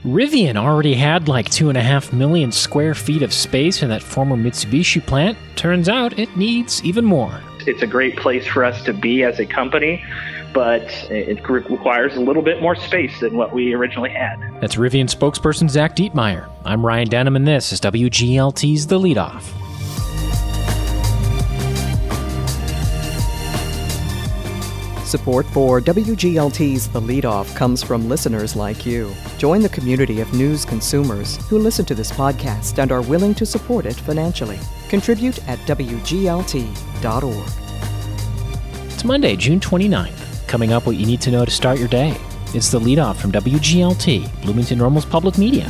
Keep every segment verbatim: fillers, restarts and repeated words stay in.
Rivian already had like two and a half million square feet of space in that former Mitsubishi plant. Turns out it needs even more. It's a great place for us to be as a company, but it requires a little bit more space than what we originally had. That's Rivian spokesperson Zach Dietmeyer. I'm Ryan Denham, and this is W G L T's The Leadoff. Support for W G L T's The Leadoff comes from listeners like you. Join the community of news consumers who listen to this podcast and are willing to support it financially. Contribute at W G L T dot org. It's Monday, June twenty-ninth. Coming up, what you need to know to start your day. It's The Leadoff from W G L T, Bloomington-Normal's Public Media.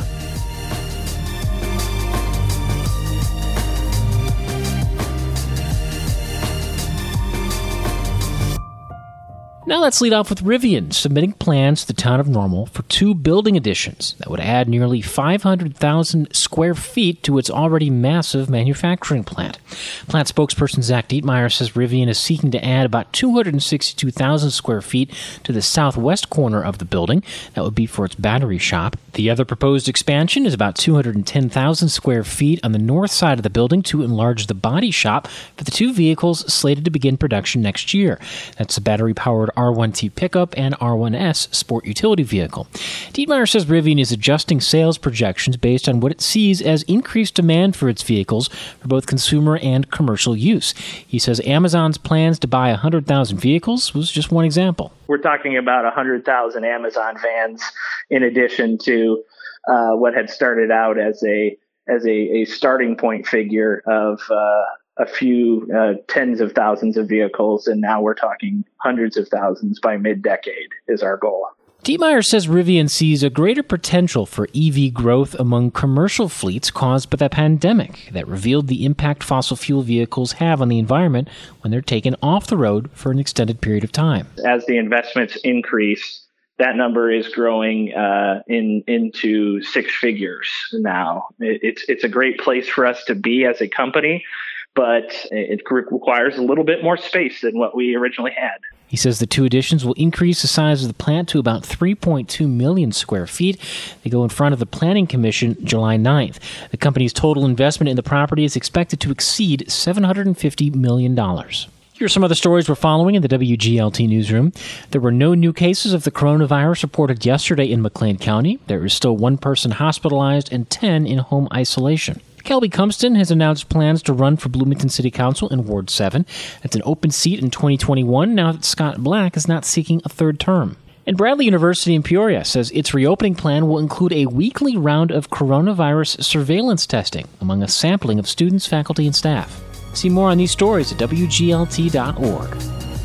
Now let's lead off with Rivian submitting plans to the town of Normal for two building additions that would add nearly five hundred thousand square feet to its already massive manufacturing plant. Plant spokesperson Zach Dietmeyer says Rivian is seeking to add about two hundred sixty-two thousand square feet to the southwest corner of the building. That would be for its battery shop. The other proposed expansion is about two hundred ten thousand square feet on the north side of the building to enlarge the body shop for the two vehicles slated to begin production next year. That's the battery-powered R one T pickup and R one S sport utility vehicle. Dietmeyer says Rivian is adjusting sales projections based on what it sees as increased demand for its vehicles for both consumer and commercial use. He says Amazon's plans to buy one hundred thousand vehicles was just one example. We're talking about one hundred thousand Amazon vans in addition to uh, what had started out as a as a, a starting point figure of uh, a few uh, tens of thousands of vehicles, and now we're talking hundreds of thousands by mid-decade is our goal. Dietmeyer says Rivian sees a greater potential for E V growth among commercial fleets caused by the pandemic that revealed the impact fossil fuel vehicles have on the environment when they're taken off the road for an extended period of time. As the investments increase, that number is growing uh, in into six figures now. It, it's it's a great place for us to be as a company, but it requires a little bit more space than what we originally had. He says the two additions will increase the size of the plant to about three point two million square feet. They go in front of the Planning Commission July ninth. The company's total investment in the property is expected to exceed seven hundred fifty million dollars. Here are some other stories we're following in the W G L T newsroom. There were no new cases of the coronavirus reported yesterday in McLean County. There is still one person hospitalized and ten in home isolation. Kelby Cumston has announced plans to run for Bloomington City Council in Ward seven. That's an open seat in twenty twenty-one now that Scott Black is not seeking a third term. And Bradley University in Peoria says its reopening plan will include a weekly round of coronavirus surveillance testing among a sampling of students, faculty, and staff. See more on these stories at W G L T dot org.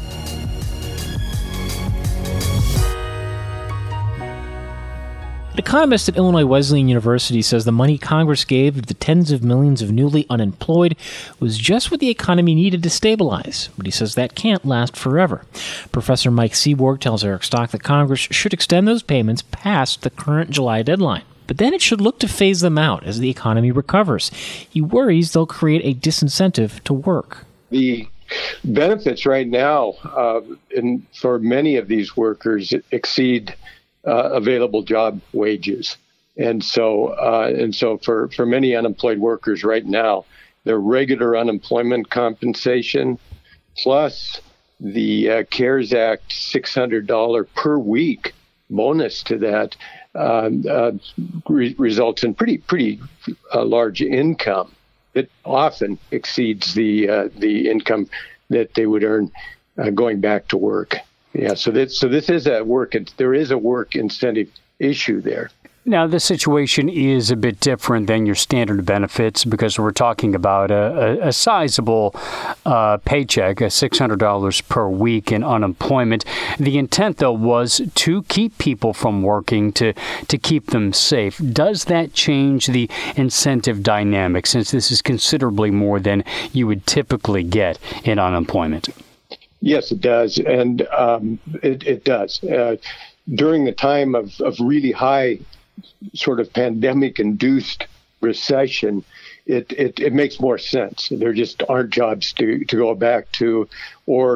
An economist at Illinois Wesleyan University says the money Congress gave to the tens of millions of newly unemployed was just what the economy needed to stabilize, but he says that can't last forever. Professor Mike Seaborg tells Eric Stock that Congress should extend those payments past the current July deadline, but then it should look to phase them out as the economy recovers. He worries they'll create a disincentive to work. The benefits right now uh, in, for many of these workers exceed Uh, available job wages. And so uh, and so for, for many unemployed workers right now, their regular unemployment compensation plus the uh, CARES Act six hundred dollars per week bonus to that uh, uh, re- results in pretty pretty uh, large income that often exceeds the uh, the income that they would earn uh, going back to work. Yeah, so this so this is a work. There is a work incentive issue there. Now, this situation is a bit different than your standard benefits because we're talking about a, a, a sizable uh, paycheck, a six hundred dollars per week in unemployment. The intent, though, was to keep people from working, to to keep them safe. Does that change the incentive dynamic, since this is considerably more than you would typically get in unemployment? Yes, it does, and um, it, it does. Uh, during the time of, of really high sort of pandemic-induced recession, it, it, it makes more sense. There just aren't jobs to, to go back to, or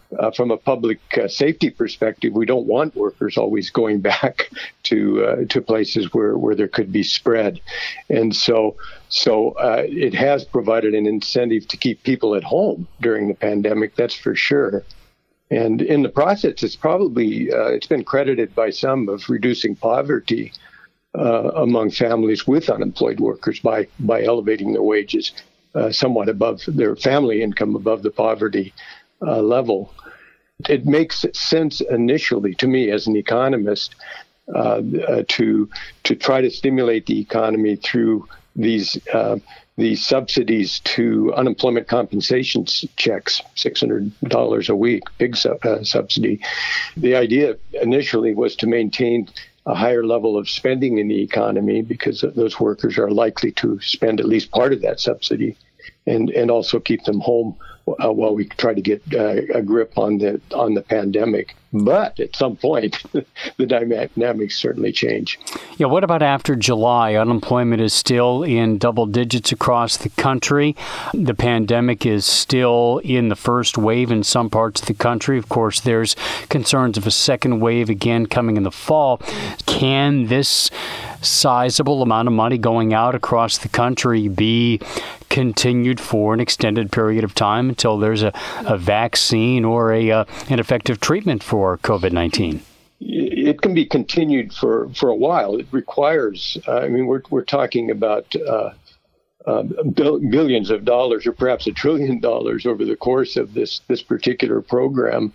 uh, from a public uh, safety perspective, we don't want workers always going back to uh, to places where, where there could be spread. And so so uh, it has provided an incentive to keep people at home during the pandemic, that's for sure. And in the process, it's probably uh, it's been credited by some of reducing poverty uh, among families with unemployed workers by by elevating their wages uh, somewhat above their family income, above the poverty uh, level. It makes sense initially to me as an economist uh, uh, to to try to stimulate the economy through these uh, these subsidies to unemployment compensation checks, six hundred dollars a week, big su- uh, subsidy. The idea initially was to maintain a higher level of spending in the economy because those workers are likely to spend at least part of that subsidy, and, and also keep them home uh, while we try to get uh, a grip on the on the pandemic. But at some point, the dynamics certainly change. Yeah, what about after July? Unemployment is still in double digits across the country. The pandemic is still in the first wave in some parts of the country. Of course, there's concerns of a second wave again coming in the fall. Can this sizable amount of money going out across the country be continued for an extended period of time until there's a, a vaccine or a uh, an effective treatment for for COVID nineteen? It can be continued for, for a while. It requires, uh, I mean, we're we're talking about uh, uh, bill, billions of dollars or perhaps a trillion dollars over the course of this this particular program.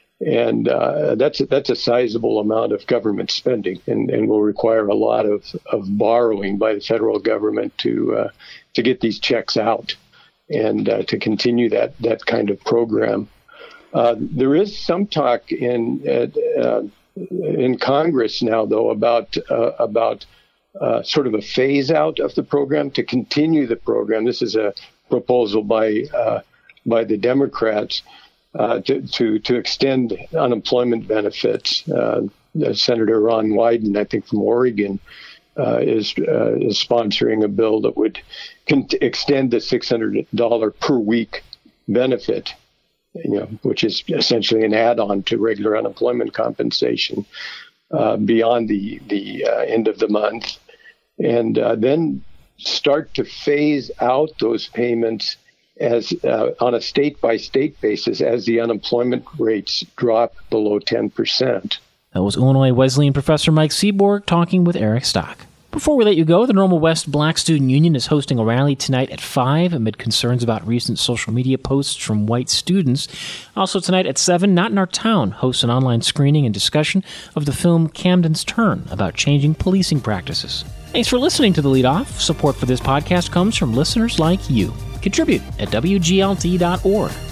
And uh, that's, a, that's a sizable amount of government spending and, and will require a lot of, of borrowing by the federal government to uh, to get these checks out and uh, to continue that, that kind of program. Uh, there is some talk in uh, in Congress now, though, about uh, about uh, sort of a phase out of the program to continue the program. This is a proposal by uh, by the Democrats uh, to, to to extend unemployment benefits. Uh, Senator Ron Wyden, I think from Oregon, uh, is uh, is sponsoring a bill that would con- extend the six hundred dollars per week benefit, you know, which is essentially an add-on to regular unemployment compensation uh, beyond the the uh, end of the month, and uh, then start to phase out those payments as uh, on a state-by-state basis as the unemployment rates drop below ten percent. That was Illinois Wesleyan professor Mike Seaborg talking with Eric Stock. Before we let you go, the Normal West Black Student Union is hosting a rally tonight at five amid concerns about recent social media posts from white students. Also tonight at seven, Not in Our Town hosts an online screening and discussion of the film Camden's Turn about changing policing practices. Thanks for listening to The Lead Off. Support for this podcast comes from listeners like you. Contribute at W G L T dot org.